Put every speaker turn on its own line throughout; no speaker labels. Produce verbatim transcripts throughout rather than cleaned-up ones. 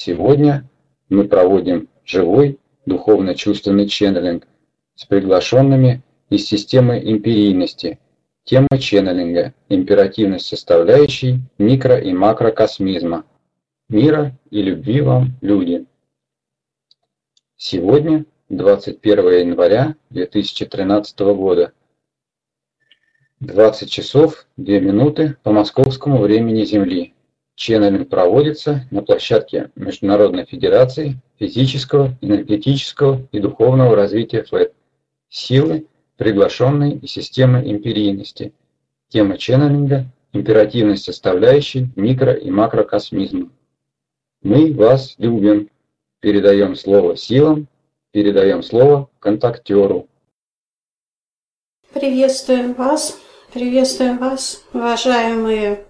Сегодня мы проводим живой духовно-чувственный ченнелинг с приглашенными из системы империйности. Тема ченнелинга – императивность составляющей микро- и макрокосмизма. Мира и любви вам, люди. Сегодня, двадцать первое января две тысячи тринадцатого года, двадцать часов две минуты по московскому времени Земли. Ченнелинг проводится на площадке Международной Федерации физического, энергетического и духовного развития ФЛЭТ. Силы, приглашенные из системы империйности. Тема ченнелинга – императивность составляющей микро- и макрокосмизма. Мы вас любим. Передаем слово силам, передаем слово контактеру.
Приветствуем вас, приветствуем вас, уважаемые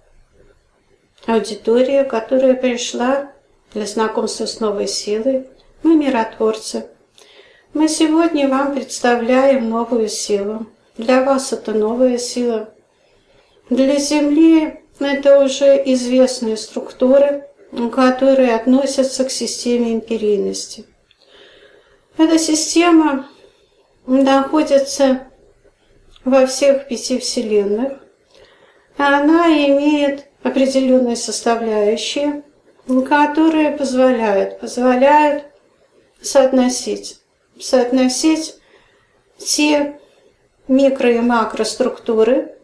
аудитория, которая пришла для знакомства с новой силой. Мы миротворцы. Мы сегодня вам представляем новую силу. Для вас это новая сила. Для Земли это уже известные структуры, которые относятся к системе империйности. Эта система находится во всех пяти вселенных. Она имеет определенные составляющие, которые позволяют, позволяют соотносить, соотносить те микро- и макроструктуры,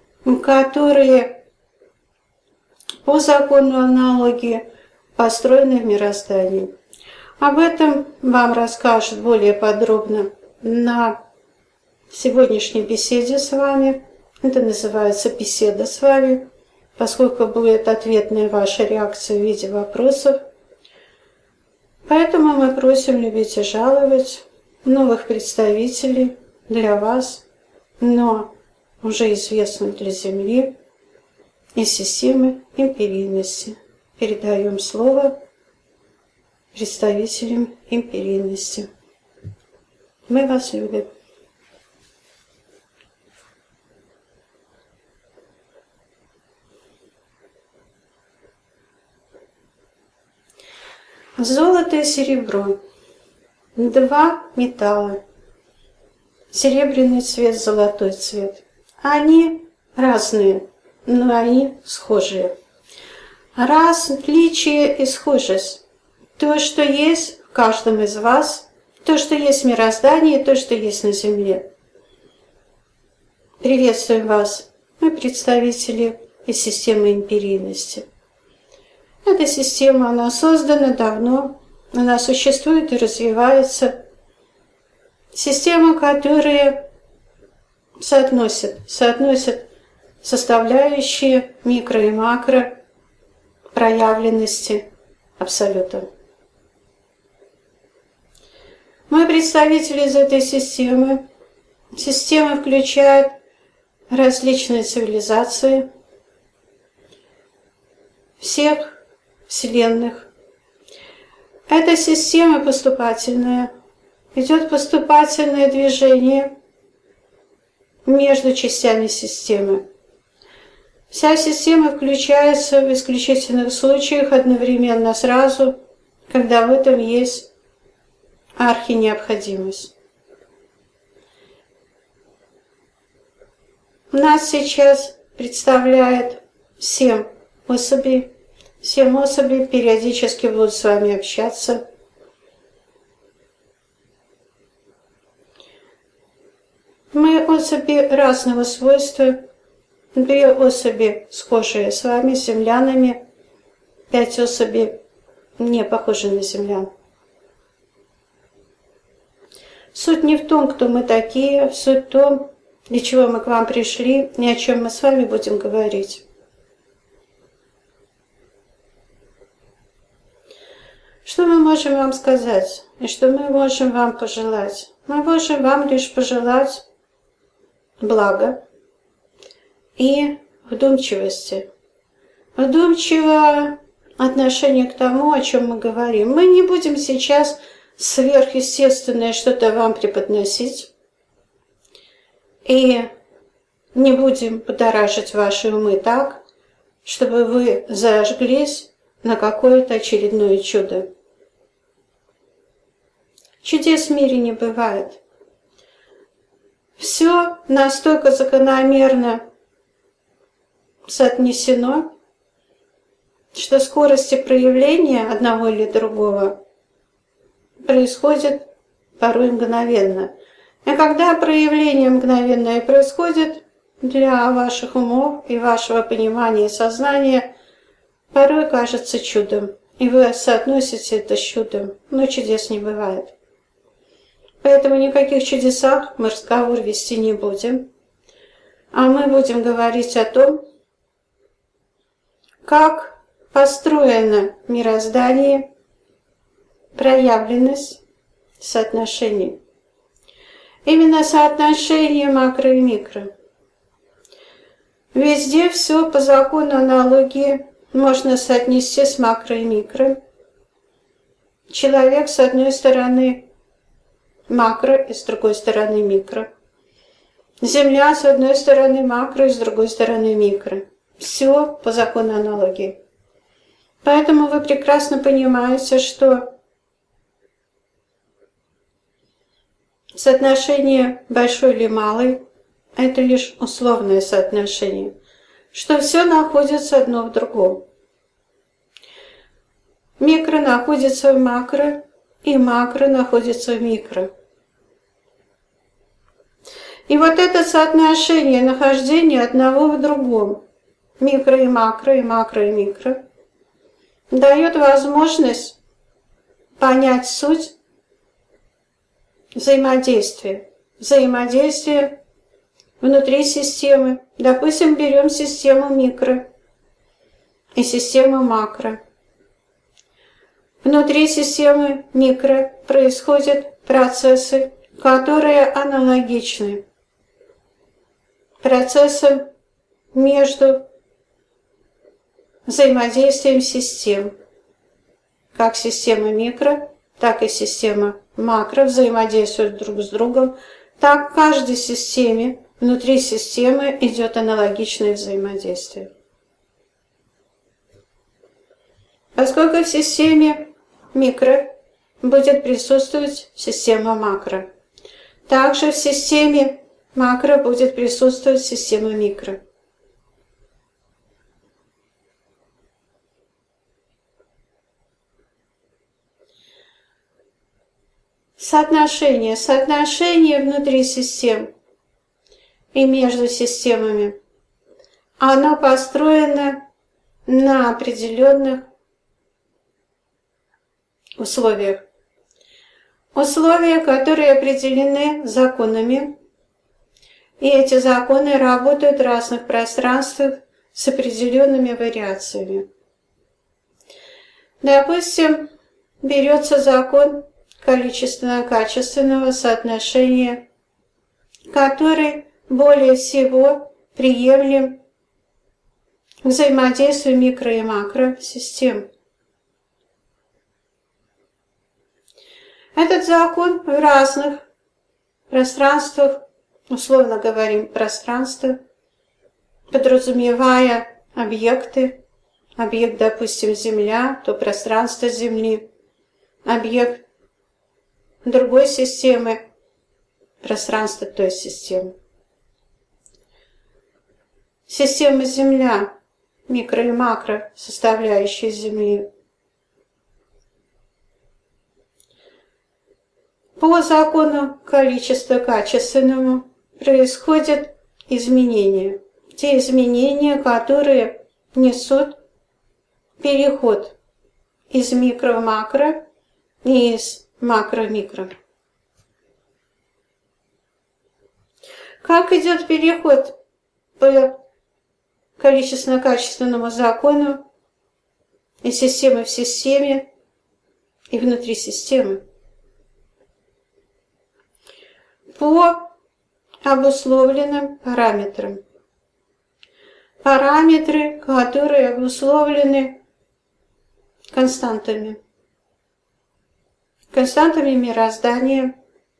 которые по закону аналогии построены в мироздании. Об этом вам расскажут более подробно на сегодняшней беседе с вами. Это называется беседа с вами, поскольку будет ответная ваша реакция в виде вопросов. Поэтому мы просим любить и жаловать новых представителей для вас, но уже известных для Земли из системы империйности. Передаем слово представителям империйности. Мы вас любим. Золото и серебро. Два металла. Серебряный цвет, золотой цвет. Они разные, но они схожие. Различие и схожесть. То, что есть в каждом из вас, то, что есть в мироздании, то, что есть на Земле. Приветствуем вас, мы представители из системы империйности. Эта система, она создана давно, она существует и развивается. Система, которая соотносит, соотносит составляющие микро и макро проявленности абсолюта. Мы представители из этой системы. Система включает различные цивилизации всех вселенных. Эта система поступательная. Идет поступательное движение между частями системы. Вся система включается в исключительных случаях одновременно сразу, когда в этом есть архинеобходимость. Нас сейчас представляет семь особей. Семь особей периодически будут с вами общаться. Мы особи разного свойства. Две особи схожие с вами, землянами. Пять особей не похожи на землян. Суть не в том, кто мы такие, суть в том, для чего мы к вам пришли и о чем мы с вами будем говорить. Что мы можем вам сказать и что мы можем вам пожелать? Мы можем вам лишь пожелать блага и вдумчивости. Вдумчивое отношение к тому, о чем мы говорим. Мы не будем сейчас сверхъестественное что-то вам преподносить и не будем будоражить ваши умы так, чтобы вы зажглись на какое-то очередное чудо. Чудес в мире не бывает. Все настолько закономерно соотнесено, что скорости проявления одного или другого происходит порой мгновенно. И когда проявление мгновенное происходит, для ваших умов и вашего понимания и сознания порой кажется чудом, и вы соотносите это с чудом, но чудес не бывает. Поэтому никаких чудесах мы разговор вести не будем, а мы будем говорить о том, как построено мироздание, проявленность соотношений. Именно соотношение макро и микро. Везде все по закону аналогии можно соотнести с макро и микро. Человек с одной стороны макро и с другой стороны микро. Земля с одной стороны макро и с другой стороны микро. Все по закону аналогии. Поэтому вы прекрасно понимаете, что соотношение большой или малый – это лишь условное соотношение, что все находится одно в другом. Микро находится в макро, и макро находится в микро. И вот это соотношение нахождения одного в другом, микро и макро, и макро и микро, дает возможность понять суть взаимодействия. Взаимодействие внутри системы. Допустим, берем систему микро и систему макро. Внутри системы микро происходят процессы, которые аналогичны процессам между взаимодействием систем. Как система микро, так и система макро взаимодействуют друг с другом, так в каждой системе, внутри системы идет аналогичное взаимодействие. Поскольку в системе микро будет присутствовать система макро, также в системе макро будет присутствовать система микро. Соотношение. Соотношение внутри систем и между системами. Оно построено на определенных условиях. Условия, которые определены законами, и эти законы работают в разных пространствах с определенными вариациями. Допустим, берется закон количественно-качественного соотношения, который более всего приемлем к взаимодействию микро- и макросистем. Этот закон в разных пространствах, условно говорим, пространствах, подразумевая объекты, объект, допустим, Земля, то пространство Земли, объект другой системы, пространство той системы. Система Земля, микро и макро, составляющие Земли. По закону количества качественному происходят изменения. Те изменения, которые несут переход из микро в макро и из макро в микро. Как идет переход по количественно-качественному закону из системы в системе и внутри системы? По обусловленным параметрам. Параметры, которые обусловлены константами. Константами мироздания.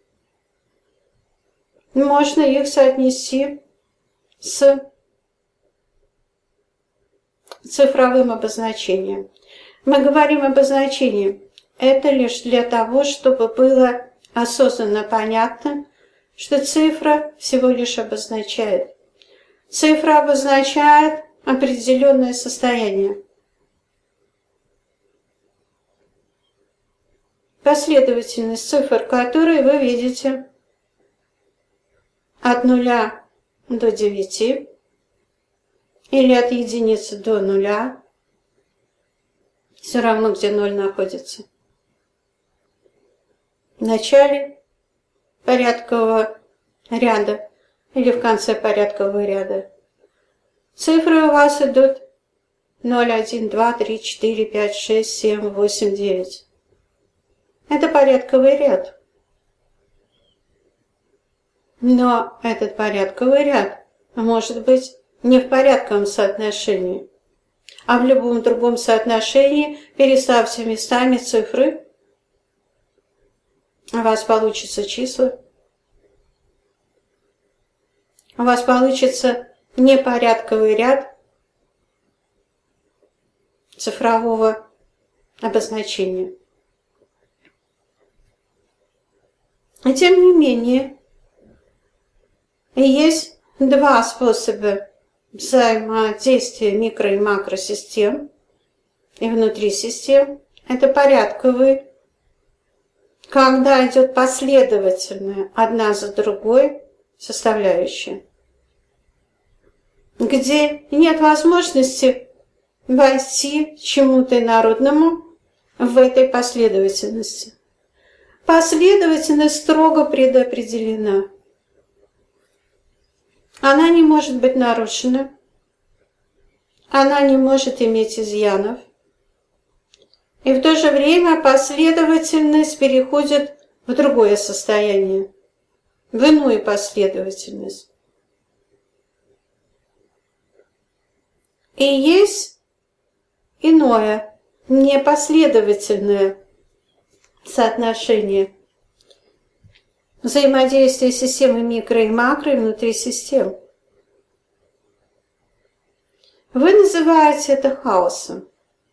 Можно их соотнести с цифровым обозначением. Мы говорим об обозначении. Это лишь для того, чтобы было осознанно понятно, что цифра всего лишь обозначает. Цифра обозначает определенное состояние. Последовательность цифр, которые вы видите от нуля до девяти или от единицы до нуля, все равно, где ноль находится. В начале порядкового ряда или в конце порядкового ряда. Цифры у вас идут ноль, один, два, три, четыре, пять, шесть, семь, восемь, девять. Это порядковый ряд. Но этот порядковый ряд может быть не в порядковом соотношении, а в любом другом соотношении. Переставьте местами цифры, у вас получатся числа. У вас получится непорядковый ряд цифрового обозначения. И тем не менее, есть два способа взаимодействия микро- и макросистем и внутри систем. Это порядковый, когда идет последовательная одна за другой составляющая, где нет возможности войти чему-то инородному в этой последовательности. Последовательность строго предопределена. Она не может быть нарушена. Она не может иметь изъянов. И в то же время последовательность переходит в другое состояние, в иную последовательность. И есть иное, непоследовательное соотношение взаимодействия системы микро и макро и внутри систем. Вы называете это хаосом.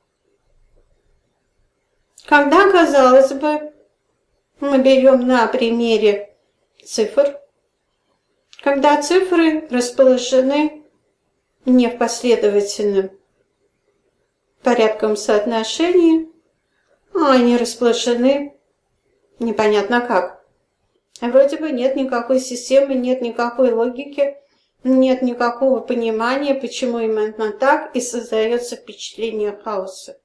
Когда, казалось бы, мы берем на примере цифр, когда цифры расположены не в последовательном порядковом соотношении, а они расположены непонятно как. Вроде бы нет никакой системы, нет никакой логики, нет никакого понимания, почему именно так, и создается впечатление хаоса.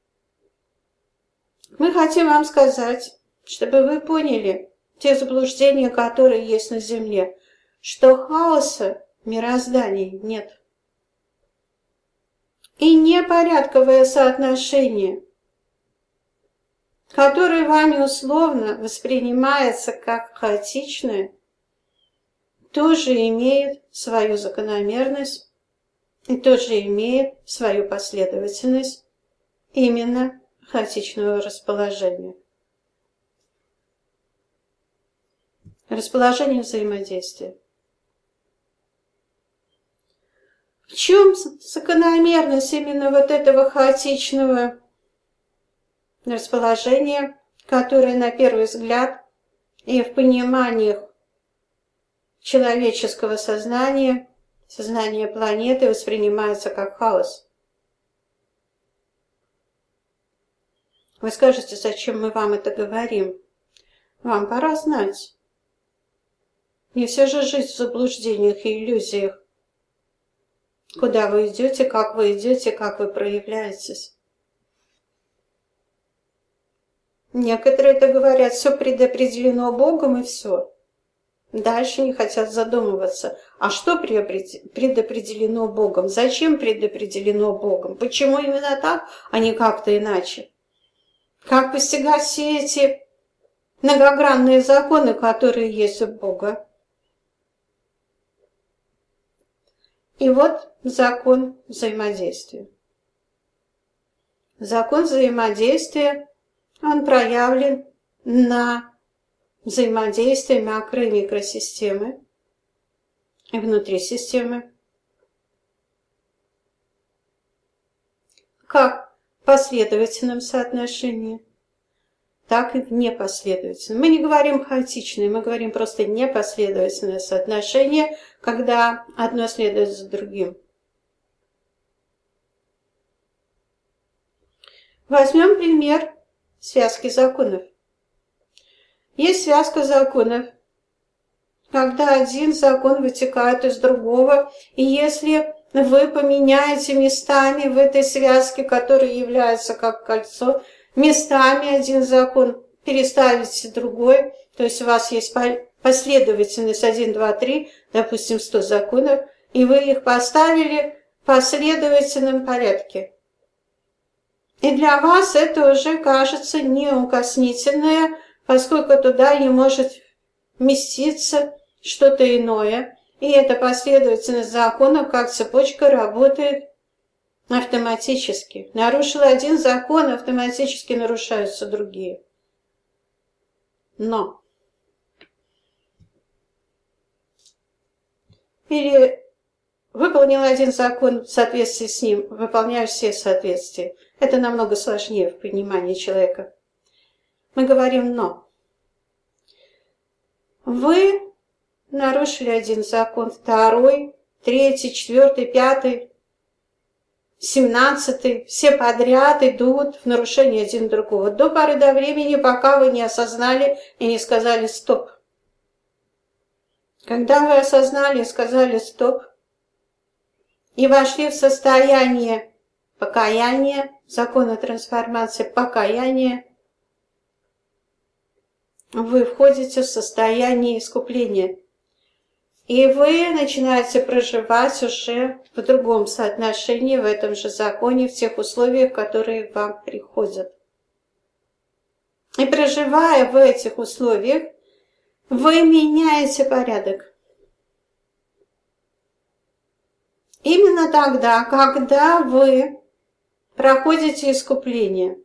Мы хотим вам сказать, чтобы вы поняли те заблуждения, которые есть на Земле, что хаоса в мироздании нет. И непорядковое соотношение, которое вами условно воспринимается как хаотичное, тоже имеет свою закономерность и тоже имеет свою последовательность именно хаотичного расположения. Расположение взаимодействия. В чем закономерность именно вот этого хаотичного расположения, которое на первый взгляд и в пониманиях человеческого сознания, сознания планеты воспринимается как хаос? Вы скажете, зачем мы вам это говорим? Вам пора знать. Не все же жить в заблуждениях и иллюзиях. Куда вы идете, как вы идете, как вы проявляетесь. Некоторые это говорят, все предопределено Богом и все. Дальше не хотят задумываться. А что предопределено Богом? Зачем предопределено Богом? Почему именно так, а не как-то иначе? Как постигать все эти многогранные законы, которые есть у Бога? И вот закон взаимодействия. Закон взаимодействия, он проявлен на взаимодействии макро- и микросистемы и внутри системы. Как последовательном соотношении, так и в непоследовательном. Мы не говорим хаотичное, мы говорим просто непоследовательное соотношение, когда одно следует за другим. Возьмем пример связки законов. Есть связка законов, когда один закон вытекает из другого, и если вы поменяете местами в этой связке, которая является как кольцо, местами один закон переставите другой, то есть у вас есть последовательность один, два, три, допустим, сто законов, и вы их поставили в последовательном порядке. И для вас это уже кажется неукоснительное, поскольку туда не может вместиться что-то иное. И эта последовательность законов, как цепочка, работает автоматически. Нарушил один закон, автоматически нарушаются другие. Но или выполнил один закон в соответствии с ним, выполняешь все соответствия. Это намного сложнее в понимании человека. Мы говорим «но». Вы нарушили один закон, второй, третий, четвертый, пятый, семнадцатый. Все подряд идут в нарушение один другого. До поры до времени, пока вы не осознали и не сказали «стоп». Когда вы осознали и сказали «стоп», и вошли в состояние покаяния, закона трансформации покаяния, вы входите в состояние искупления. И вы начинаете проживать уже в другом соотношении, в этом же законе, в тех условиях, которые вам приходят. И проживая в этих условиях, вы меняете порядок. Именно тогда, когда вы проходите искупление,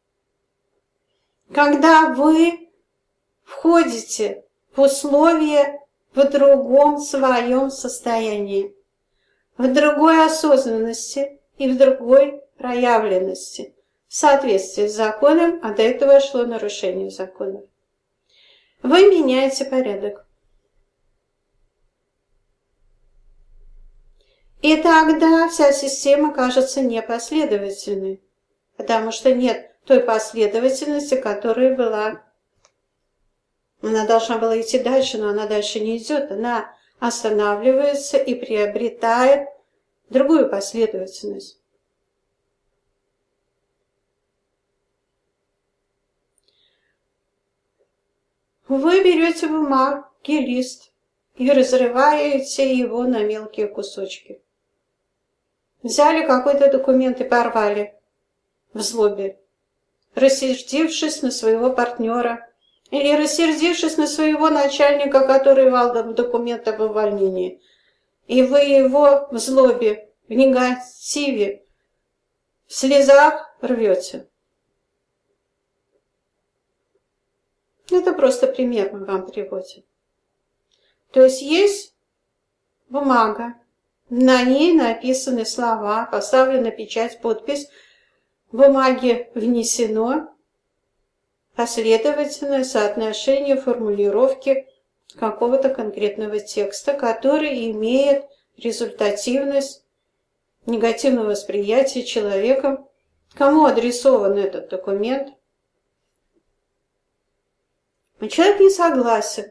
когда вы входите в условия в другом своем состоянии, в другой осознанности и в другой проявленности, в соответствии с законом, а до этого шло нарушение законов. Вы меняете порядок. И тогда вся система кажется непоследовательной, потому что нет той последовательности, которая была. Она должна была идти дальше, но она дальше не идет. Она останавливается и приобретает другую последовательность. Вы берете бумагу, лист и разрываете его на мелкие кусочки. Взяли какой-то документ и порвали в злобе, рассердившись на своего партнера или рассердившись на своего начальника, который вал документ об увольнении. И вы его в злобе, в негативе, в слезах рвете. Это просто пример мы вам приводим. То есть есть бумага, на ней написаны слова, поставлена печать, подпись, в бумаге внесено последовательное соотношение формулировки какого-то конкретного текста, который имеет результативность негативного восприятия человеком. Кому адресован этот документ? Но человек не согласен.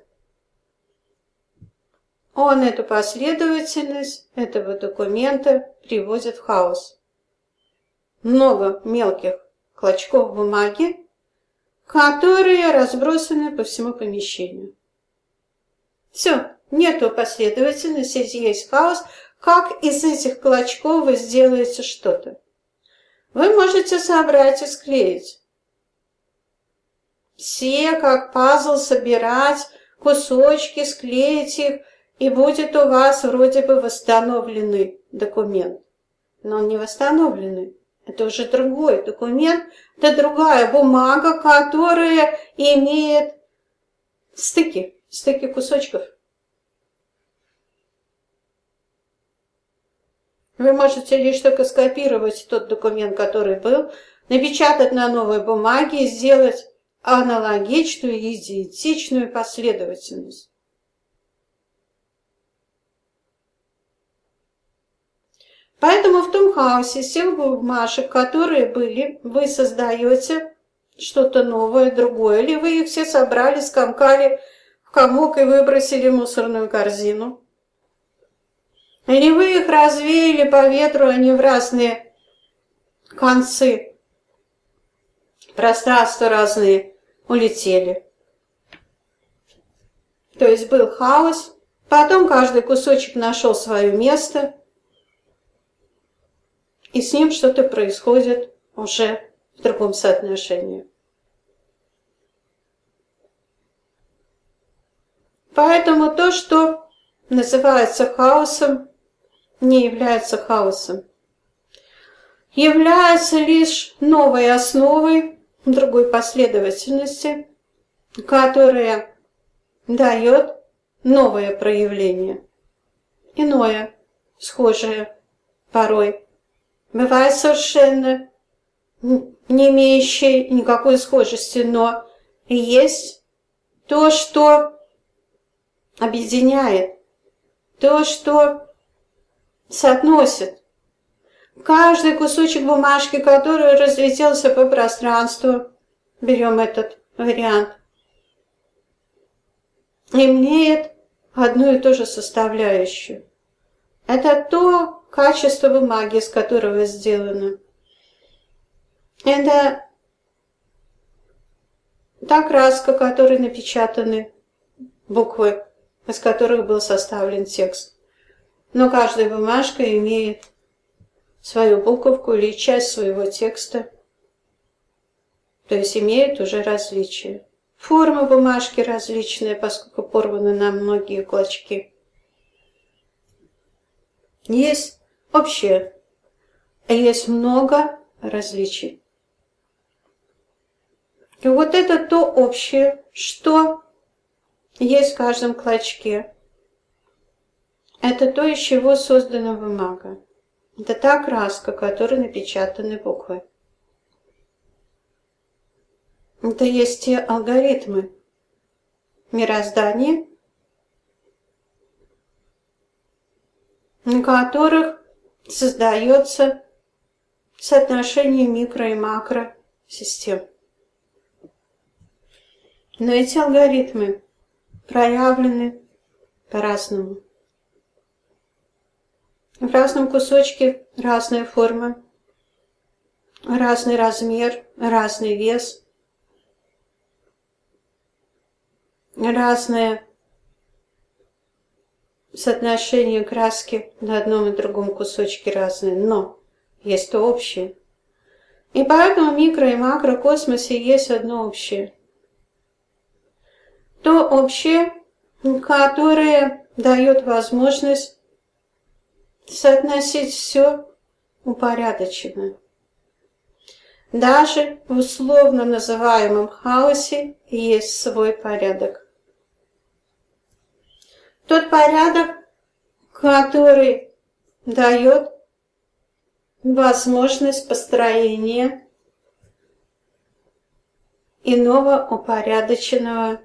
Он эту последовательность этого документа приводит в хаос. Много мелких клочков бумаги, которые разбросаны по всему помещению. Все, нету последовательности, есть хаос. Как из этих клочков вы сделаете что-то? Вы можете собрать и склеить. Все, как пазл, собирать кусочки, склеить их, и будет у вас вроде бы восстановленный документ. Но он не восстановленный. Это уже другой документ, это другая бумага, которая имеет стыки, стыки кусочков. Вы можете лишь только скопировать тот документ, который был, напечатать на новой бумаге и сделать аналогичную и идентичную последовательность. Поэтому в том хаосе всех бумажек, которые были, вы создаете что-то новое, другое, или вы их все собрали, скомкали в комок и выбросили в мусорную корзину. Или вы их развеяли по ветру, они в разные концы, пространства разные улетели. То есть был хаос, потом каждый кусочек нашел свое место, и с ним что-то происходит уже в другом соотношении. Поэтому то, что называется хаосом, не является хаосом. Является лишь новой основой другой последовательности, которая дает новое проявление, иное, схожее порой. Бывает совершенно не имеющее никакой схожести, но есть то, что объединяет, то, что соотносит. Каждый кусочек бумажки, который разлетелся по пространству, берем этот вариант, имеет одну и ту же составляющую. Это то качество бумаги, из которого сделано. Это та краска, которой напечатаны буквы, из которых был составлен текст. Но каждая бумажка имеет свою буковку или часть своего текста, то есть имеет уже различия. Форма бумажки различная, поскольку порваны на многие клочки. Есть общее, есть много различий. И вот это то общее, что есть в каждом клочке. Это то, из чего создана бумага. Это та краска, которой напечатаны буквы. Это есть те алгоритмы мироздания, на которых создается соотношение микро- и макросистем. Но эти алгоритмы проявлены по-разному. В разном кусочке разная форма, разный размер, разный вес, разное соотношение краски на одном и другом кусочке разное, но есть то общее. И поэтому в микро- и макрокосмосе есть одно общее. То общее, которое дает возможность соотносить все упорядоченно. Даже в условно называемом хаосе есть свой порядок. Тот порядок, который дает возможность построения иного упорядоченного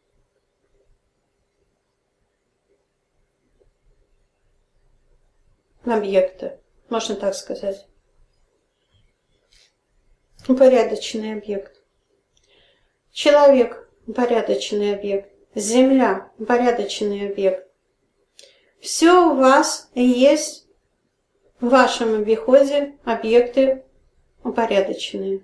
объекта, можно так сказать. Упорядоченный объект. Человек – упорядоченный объект. Земля – упорядоченный объект. Все у вас есть в вашем обиходе объекты упорядоченные.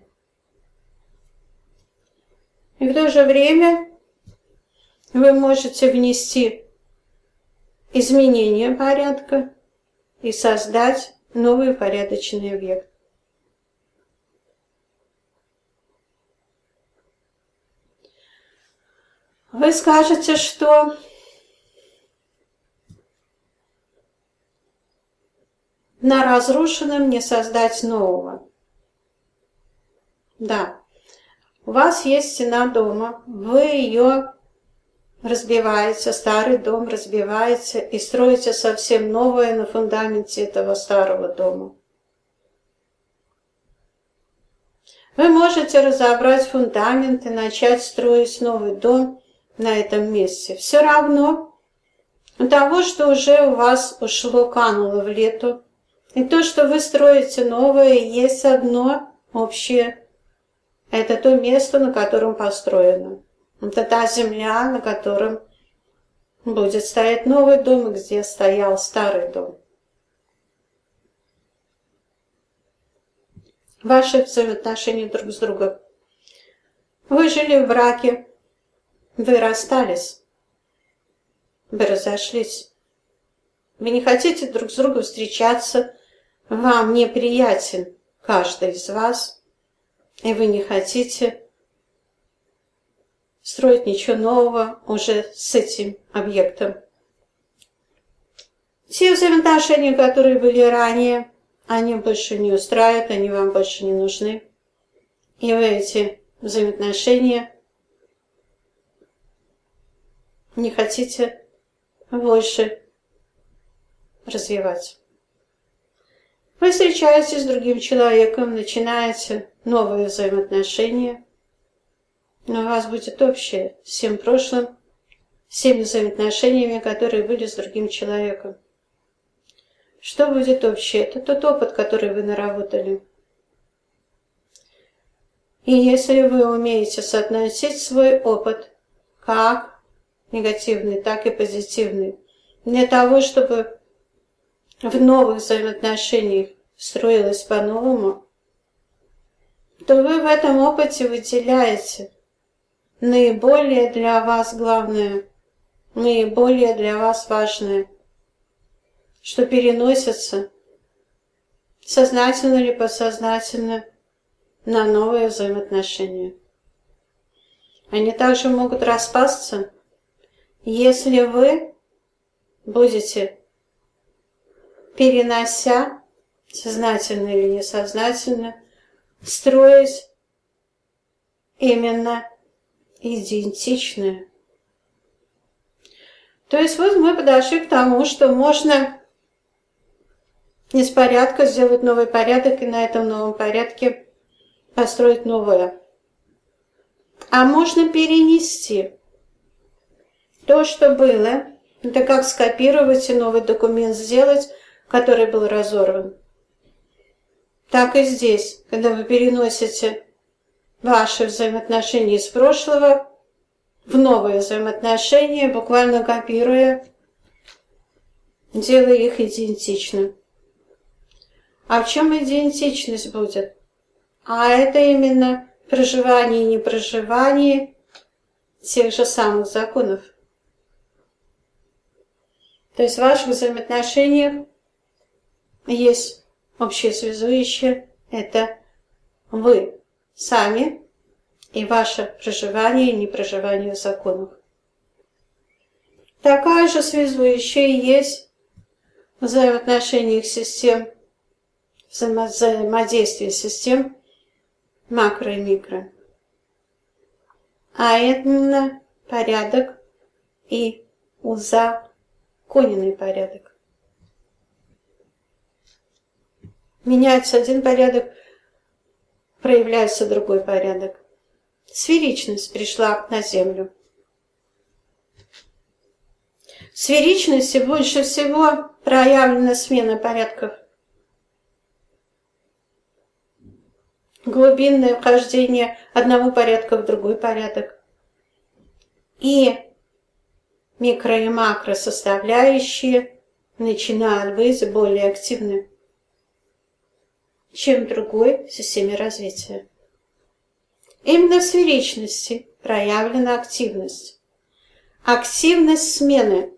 И в то же время вы можете внести изменение порядка и создать новый упорядоченный объект. Вы скажете, что на разрушенном не создать нового. Да, у вас есть стена дома, вы ее разбиваете, старый дом разбиваете и строите совсем новое на фундаменте этого старого дома. Вы можете разобрать фундамент и начать строить новый дом на этом месте. Все равно того, что уже у вас ушло, кануло в лету, и то, что вы строите новое, есть одно общее. Это то место, на котором построено. Это та земля, на котором будет стоять новый дом, и где стоял старый дом. Ваши взаимоотношения друг с другом. Вы жили в браке, вы расстались, вы разошлись. Вы не хотите друг с другом встречаться, вам неприятен каждый из вас, и вы не хотите строить ничего нового уже с этим объектом. Те взаимоотношения, которые были ранее, они больше не устраивают, они вам больше не нужны. И вы эти взаимоотношения не хотите больше развивать. Вы встречаетесь с другим человеком, начинаете новые взаимоотношения, но у вас будет общее с всем прошлым, с теми взаимоотношениями, которые были с другим человеком. Что будет общее? Это тот опыт, который вы наработали. И если вы умеете соотносить свой опыт, как негативный, так и позитивный, для того, чтобы в новых взаимоотношениях строилось по-новому, то вы в этом опыте выделяете наиболее для вас главное, наиболее для вас важное, что переносится сознательно или подсознательно на новые взаимоотношения. Они также могут распасться, если вы будете, перенося, сознательно или несознательно, строить именно идентичное. То есть вот мы подошли к тому, что можно из порядка сделать новый порядок и на этом новом порядке построить новое. А можно перенести то, что было. Это как скопировать и новый документ сделать, который был разорван. Так и здесь, когда вы переносите ваши взаимоотношения из прошлого в новые взаимоотношения, буквально копируя, делая их идентичным. А в чем идентичность будет? А это именно проживание и непроживание тех же самых законов. То есть в ваших взаимоотношениях есть общее связующее, это вы сами и ваше проживание и непроживание в законах. Такая же связующая есть в взаимоотношениях систем, взаимодействие систем макро и микро. А именно порядок и узаконенный порядок. Меняется один порядок, проявляется другой порядок. Сферичность пришла на Землю. В сферичности больше всего проявлена смена порядков. Глубинное вхождение одного порядка в другой порядок. И микро- и макро составляющие начинают быть более активны, чем в другой системе развития. Именно в сферичности проявлена активность. Активность смены.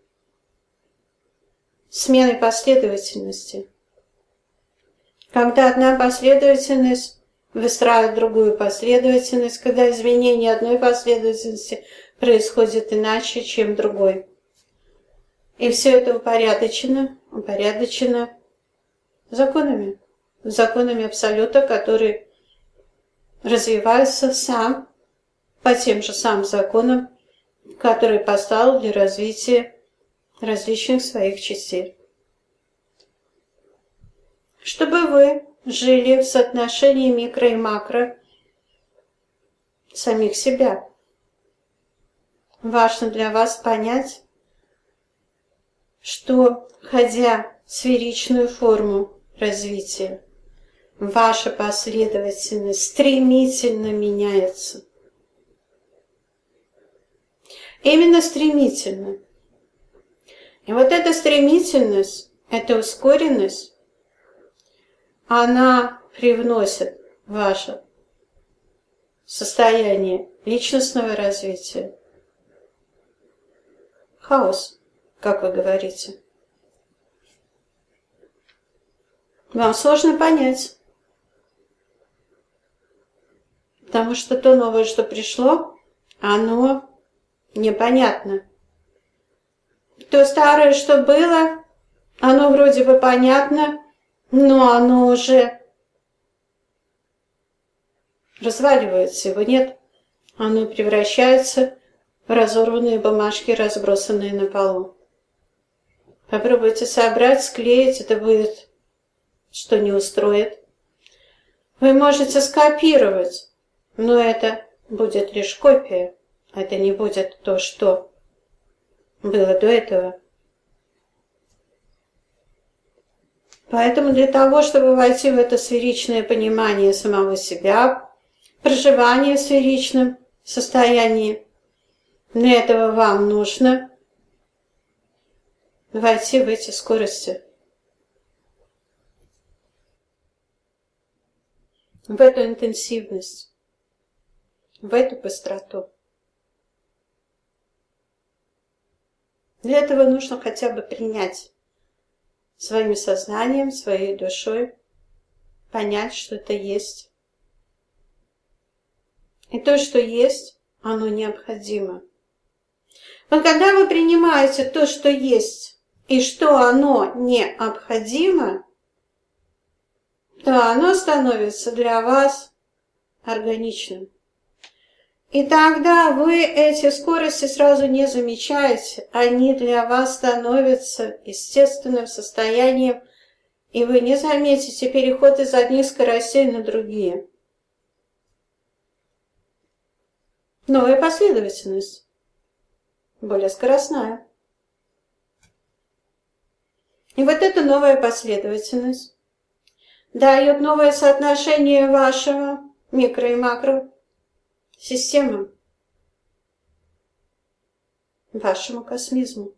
Смены последовательности. Когда одна последовательность выстраивает другую последовательность, когда изменение одной последовательности происходит иначе, чем другой. И все это упорядочено, упорядочено законами. Законами Абсолюта, которые развиваются сам по тем же самым законам, которые поставил для развития различных своих частей. Чтобы вы жили в соотношении микро и макро самих себя. Важно для вас понять, что, входя в сферичную форму развития, ваша последовательность стремительно меняется. Именно стремительно. И вот эта стремительность, эта ускоренность, она привносит в ваше состояние личностного развития хаос, как вы говорите. Вам сложно понять, потому что то новое, что пришло, оно непонятно. То старое, что было, оно вроде бы понятно, но оно уже разваливается, его нет. Оно превращается в разорванные бумажки, разбросанные на полу. Попробуйте собрать, склеить, это будет, что не устроит. Вы можете скопировать, но это будет лишь копия. Это не будет то, что было до этого. Поэтому для того, чтобы войти в это сферичное понимание самого себя, проживание в сферичном состоянии, для этого вам нужно войти в эти скорости, в эту интенсивность, в эту быстроту. Для этого нужно хотя бы принять своим сознанием, своей душой, понять, что это есть. И то, что есть, оно необходимо. Но когда вы принимаете то, что есть, и что оно необходимо, то оно становится для вас органичным. И тогда вы эти скорости сразу не замечаете, они для вас становятся естественным состоянием, и вы не заметите переход из одних скоростей на другие. Новая последовательность, более скоростная. И вот эта новая последовательность дает новое соотношение вашего микро и макро системам, вашему космизму.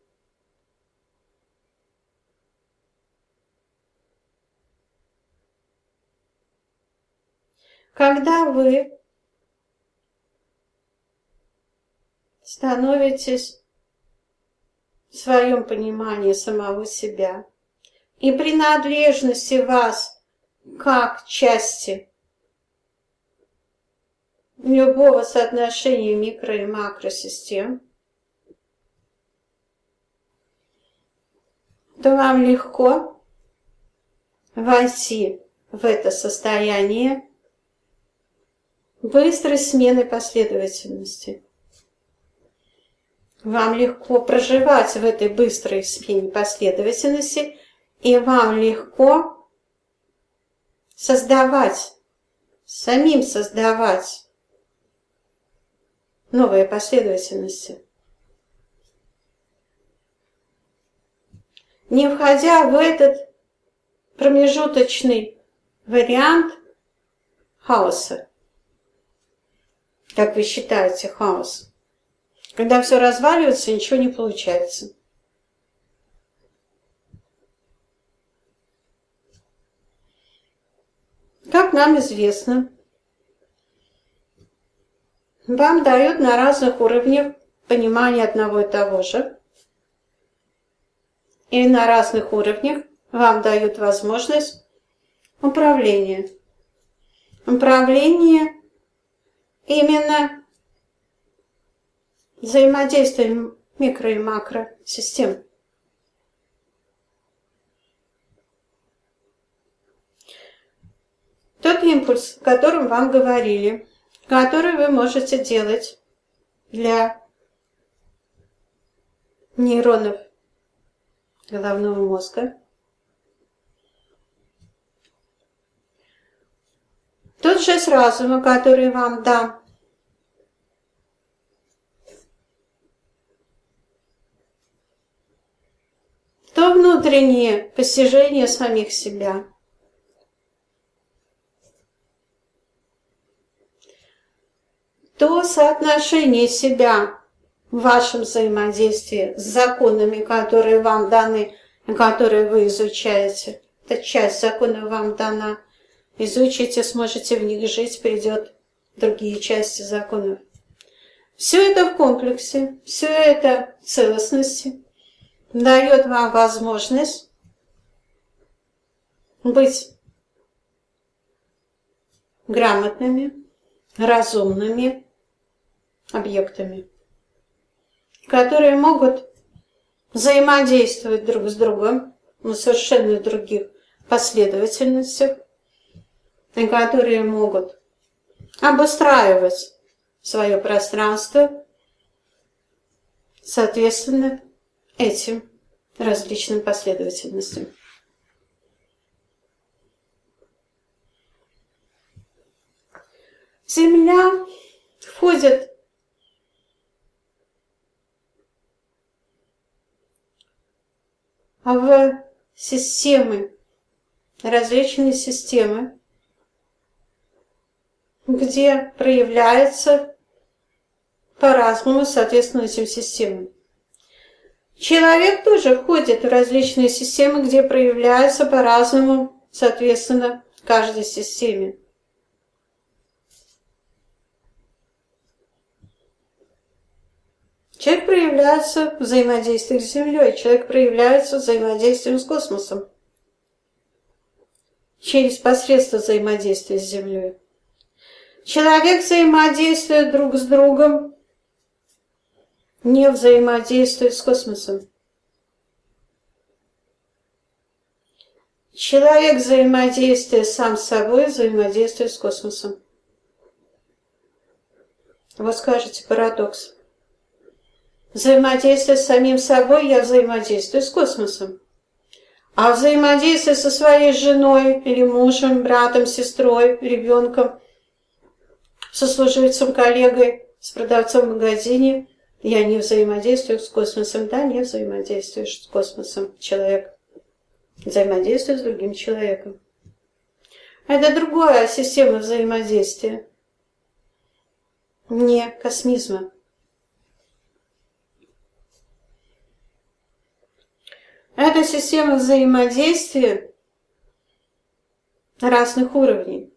Когда вы становитесь в своем понимании самого себя и принадлежности вас как части любого соотношения микро- и макросистем, то вам легко войти в это состояние быстрой смены последовательности. Вам легко проживать в этой быстрой смене последовательности, и вам легко создавать, самим создавать новые последовательности, не входя в этот промежуточный вариант хаоса, как вы считаете хаос. Когда все разваливается, ничего не получается. Как нам известно, вам дают на разных уровнях понимания одного и того же. И на разных уровнях вам дают возможность управления. Управление именно взаимодействием микро- и макросистем. Тот импульс, о котором вам говорили, который вы можете делать для нейронов головного мозга, Тот жест разума, который вам дам, то внутреннее постижение самих себя. То соотношение себя в вашем взаимодействии с законами, которые вам даны, которые вы изучаете. Эта часть законов вам дана. Изучите, сможете в них жить, придет другие части законов. Все это в комплексе, все это в целостности дает вам возможность быть грамотными, разумными объектами, которые могут взаимодействовать друг с другом на совершенно других последовательностях, и которые могут обустраивать свое пространство соответственно этим различным последовательностям. Земля входит в системы, различные системы, где проявляется по-разному, соответственно, этим системам. Человек тоже входит в различные системы, где проявляется по-разному, соответственно, каждой системе. Человек проявляется взаимодействием с Землей, человек проявляется взаимодействием с космосом, через посредство взаимодействия с Землей. Человек взаимодействует друг с другом, не взаимодействует с космосом. Человек взаимодействует сам с собой, взаимодействует с космосом. Вот скажете парадокс. Взаимодействие с самим собой, я взаимодействую с космосом. А взаимодействие со своей женой или мужем, братом, сестрой, ребенком, сослуживцем, коллегой, с продавцом в магазине, я не взаимодействую с космосом. Да, не взаимодействуешь с космосом. Человек взаимодействует с другим человеком. Это другая система взаимодействия. Не космизма. Это система взаимодействия разных уровней.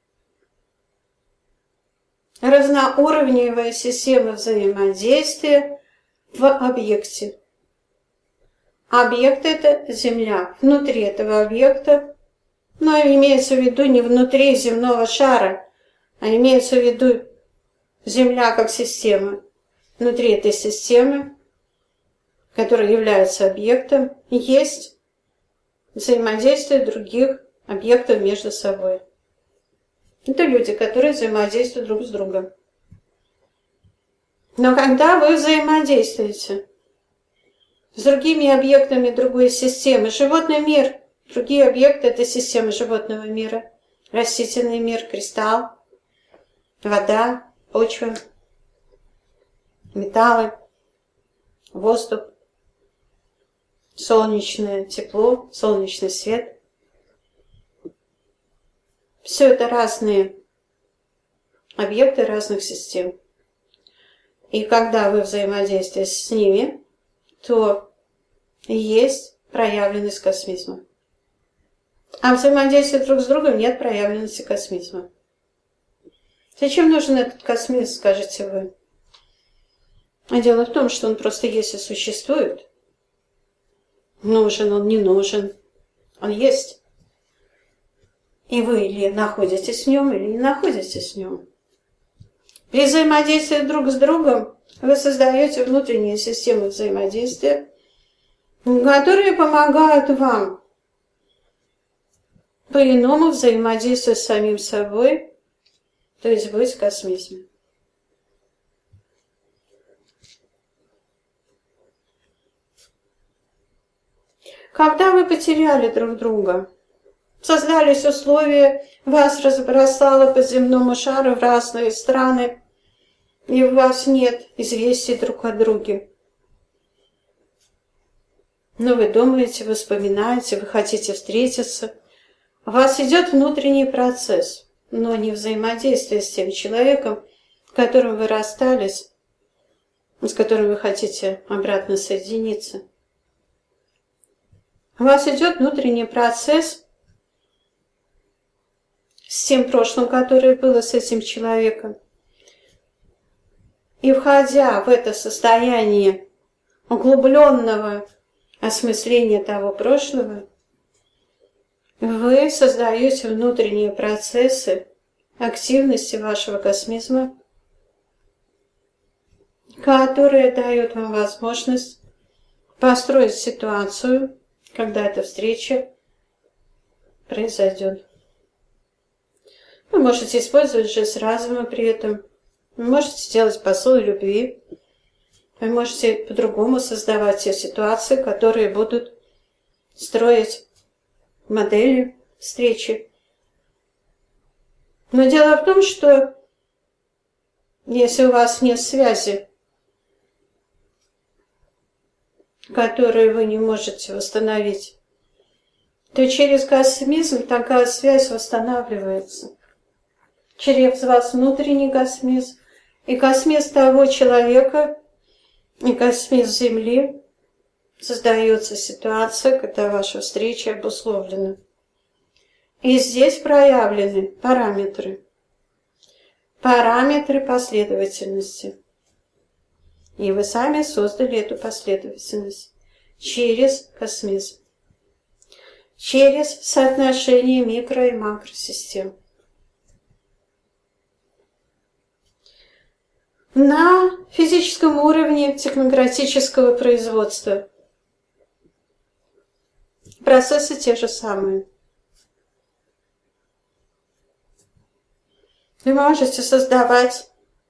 Разноуровневая система взаимодействия в объекте. Объект – это Земля. Внутри этого объекта, но имеется в виду не внутри земного шара, а имеется в виду Земля как система. Внутри этой системы, которая является объектом, есть взаимодействие других объектов между собой. Это люди, которые взаимодействуют друг с другом. Но когда вы взаимодействуете с другими объектами другой системы, животный мир, другие объекты – это системы животного мира, растительный мир, кристалл, вода, почва, металлы, воздух, солнечное тепло, солнечный свет. Все это разные объекты разных систем. И когда вы взаимодействуете с ними, то есть проявленность космизма. А в взаимодействии друг с другом нет проявленности космизма. Зачем нужен этот космизм, скажете вы? А дело в том, что он просто есть и существует. Нужен он, не нужен. Он есть. И вы или находитесь в нем, или не находитесь в нем. При взаимодействии друг с другом вы создаете внутренние системы взаимодействия, которые помогают вам по-иному взаимодействовать с самим собой, то есть быть в космизме. Когда вы потеряли друг друга, Создались условия, вас разбросало по земному шару в разные страны, и у вас нет известий друг о друге. Но вы думаете, вы вспоминаете, вы хотите встретиться. У вас идет внутренний процесс, но не взаимодействие с тем человеком, с которым вы расстались, с которым вы хотите обратно соединиться. У вас идет внутренний процесс с тем прошлым, которое было с этим человеком. И входя в это состояние углубленного осмысления того прошлого, вы создаете внутренние процессы активности вашего космизма, которые дают вам возможность построить ситуацию, когда эта встреча произойдет. Вы можете использовать жест разума при этом. Вы можете сделать посыл любви. Вы можете по-другому создавать те ситуации, которые будут строить модели встречи. Но дело в том, что если у вас нет связи, которую вы не можете восстановить, то через космизм такая связь восстанавливается. Через вас внутренний космизм и космизм того человека, и космизм Земли создается ситуация, когда ваша встреча обусловлена. И здесь проявлены параметры. Параметры последовательности. И вы сами создали эту последовательность через космизм. Через соотношение микро- и макросистем. На физическом уровне технократического производства процессы те же самые. Вы можете создавать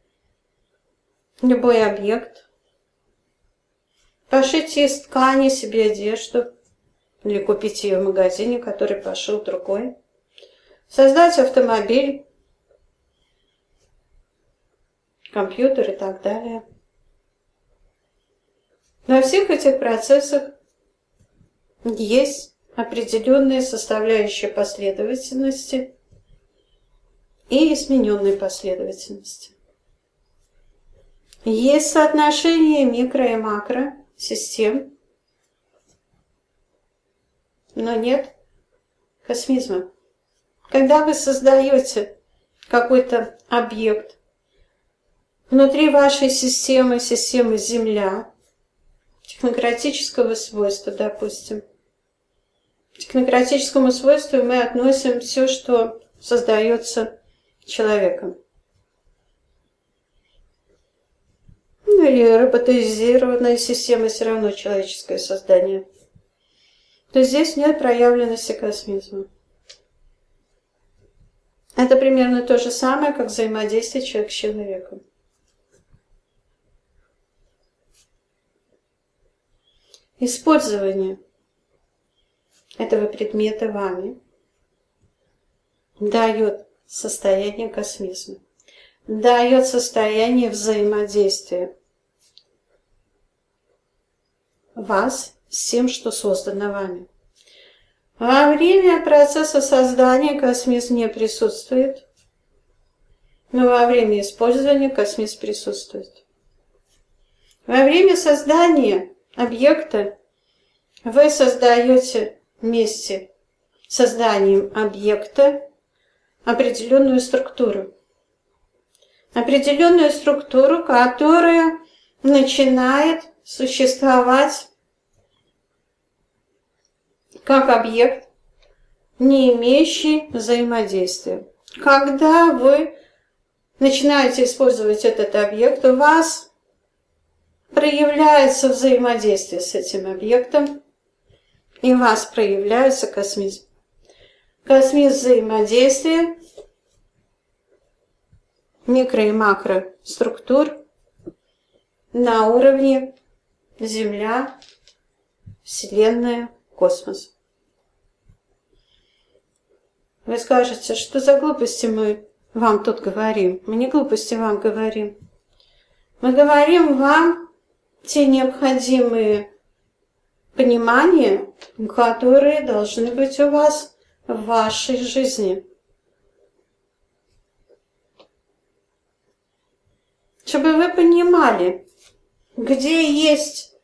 любой объект, пошить из ткани себе одежду или купить ее в магазине, который пошил другой, создать автомобиль, компьютер и так далее. На всех этих процессах есть определенные составляющие последовательности и измененной последовательности. Есть соотношение микро- и макросистем, но нет космизма. Когда вы создаете какой-то объект внутри вашей системы, системы Земля, технократического свойства, допустим, к технократическому свойству мы относим все, что создается человеком. Ну, или роботизированная система все равно человеческое создание. То здесь нет проявленности космизма. Это примерно то же самое, как взаимодействие человека с человеком. Использование этого предмета вами дает состояние космизма, дает состояние взаимодействия вас с тем, что создано вами. Во время процесса создания космизм не присутствует, но во время использования космизм присутствует. Во время создания объекта вы создаете вместе с созданием объекта определенную структуру. Определенную структуру, которая начинает существовать как объект, не имеющий взаимодействия. Когда вы начинаете использовать этот объект, у вас проявляется взаимодействие с этим объектом, и у вас проявляется космизм. Космизм взаимодействия микро- и макроструктур на уровне Земля, Вселенная, космос. Вы скажете, что за глупости мы вам тут говорим. Мы не глупости вам говорим. Мы говорим вам те необходимые понимания, которые должны быть у вас в вашей жизни. Чтобы вы понимали, где есть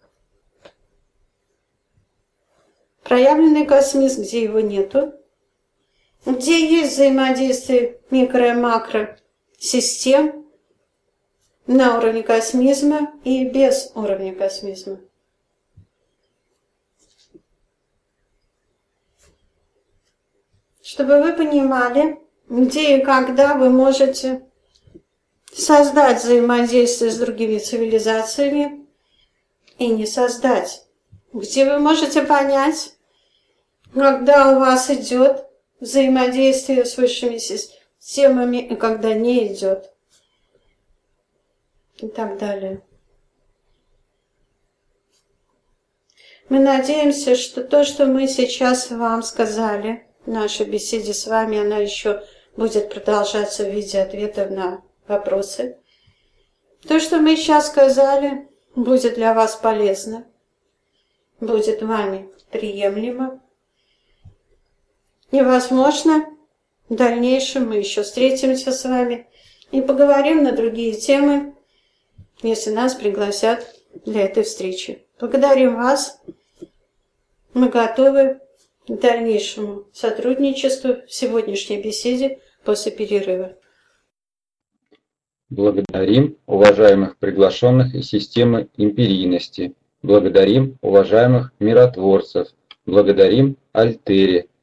проявленный космизм, где его нету, где есть взаимодействие микро- и макросистем на уровне космизма и без уровня космизма. Чтобы вы понимали, где и когда вы можете создать взаимодействие с другими цивилизациями и не создать. Где вы можете понять, когда у вас идет взаимодействие с высшими системами и когда не идет. И так далее. Мы надеемся, что то, что мы сейчас вам сказали, в нашей беседе с вами, она еще будет продолжаться в виде ответов на вопросы. То, что мы сейчас сказали, будет для вас полезно, будет вами приемлемо. И, возможно, в дальнейшем мы еще встретимся с вами и поговорим на другие темы, если нас пригласят для этой встречи. Благодарим вас. Мы готовы к дальнейшему сотрудничеству в сегодняшней беседе после перерыва.
Благодарим уважаемых приглашенных из системы империйности. Благодарим уважаемых миротворцев. Благодарим Альтери.